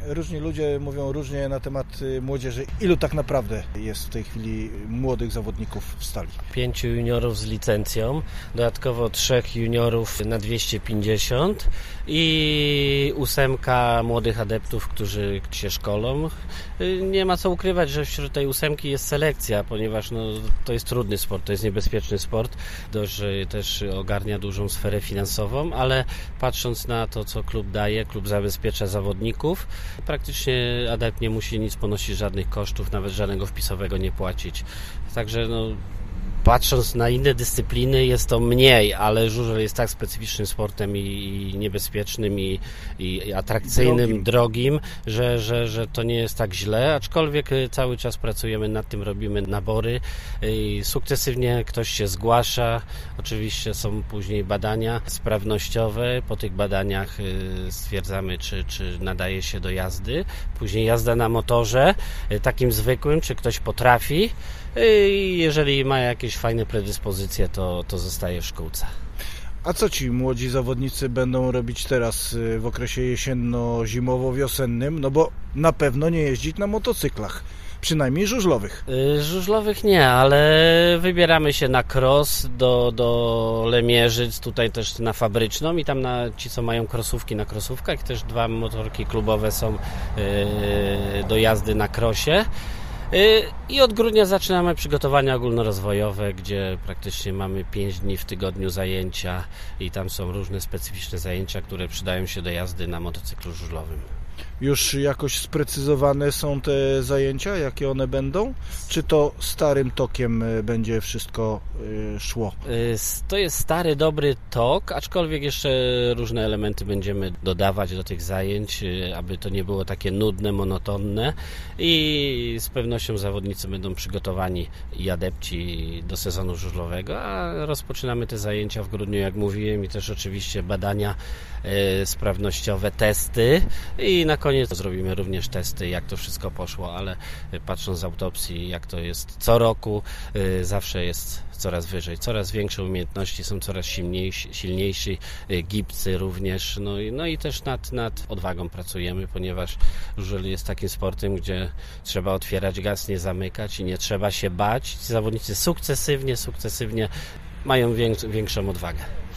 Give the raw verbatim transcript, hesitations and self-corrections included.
Różni ludzie mówią różnie na temat młodzieży. Ilu tak naprawdę jest w tej chwili młodych zawodników w Stali? Pięciu juniorów z licencją, dodatkowo trzech juniorów na dwieście pięćdziesiąt i ósemka młodych adeptów, którzy się szkolą. Nie ma co ukrywać, że wśród tej ósemki jest selekcja, ponieważ no, to jest trudny sport, to jest niebezpieczny sport, dość, że też ogarnia dużą sferę finansową, ale patrząc na to, co klub daje, klub zabezpiecza zawodników, praktycznie adept nie musi nic ponosić, żadnych kosztów, nawet żadnego wpisowego nie płacić. Także no, patrząc na inne dyscypliny jest to mniej, ale żużel jest tak specyficznym sportem i, i niebezpiecznym i, i atrakcyjnym, drogim, drogim że, że, że to nie jest tak źle, aczkolwiek cały czas pracujemy nad tym, robimy nabory i sukcesywnie ktoś się zgłasza. Oczywiście są później badania sprawnościowe, po tych badaniach stwierdzamy, czy, czy nadaje się do jazdy. Później jazda na motorze, takim zwykłym, czy ktoś potrafi. I jeżeli ma jakieś fajne predyspozycje, to, to zostaje w szkółce. A co ci młodzi zawodnicy będą robić teraz w okresie jesienno-zimowo-wiosennym? No bo na pewno nie jeździć na motocyklach, przynajmniej żużlowych. Yy, żużlowych nie, ale wybieramy się na cross do, do Lemierzyc, tutaj też na Fabryczną i tam na, ci, co mają crossówki na crossówkach, też dwa motorki klubowe są yy, do jazdy na crossie. I od grudnia zaczynamy przygotowania ogólnorozwojowe, gdzie praktycznie mamy pięć dni w tygodniu zajęcia i tam są różne specyficzne zajęcia, które przydają się do jazdy na motocyklu żużlowym. Już jakoś sprecyzowane są te zajęcia, jakie one będą? Czy to starym tokiem będzie wszystko szło? To jest stary, dobry tok, aczkolwiek jeszcze różne elementy będziemy dodawać do tych zajęć, aby to nie było takie nudne, monotonne i z pewnością zawodnicy będą przygotowani i adepci do sezonu żużlowego, a rozpoczynamy te zajęcia w grudniu, jak mówiłem, i też oczywiście badania sprawnościowe, testy i na koniec zrobimy również testy, jak to wszystko poszło, ale patrząc z autopsji, jak to jest co roku, zawsze jest coraz wyżej, coraz większe umiejętności, są coraz silniejsi, silniejsi gibcy również, no i, no i też nad, nad odwagą pracujemy, ponieważ żużel jest takim sportem, gdzie trzeba otwierać gaz, nie zamykać i nie trzeba się bać. Ci zawodnicy sukcesywnie, sukcesywnie mają większą odwagę.